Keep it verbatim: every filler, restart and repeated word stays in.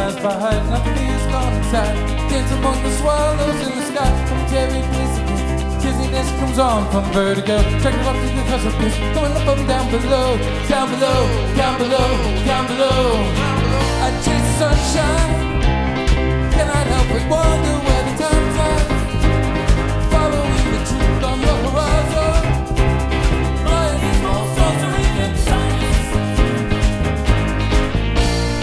flies by, nothing is gone inside. Dance among the swallows in the sky. Momentary bliss again. Dizziness comes on from vertigo. Check it up to the precipice. Going up and down below, down below, down below, down below.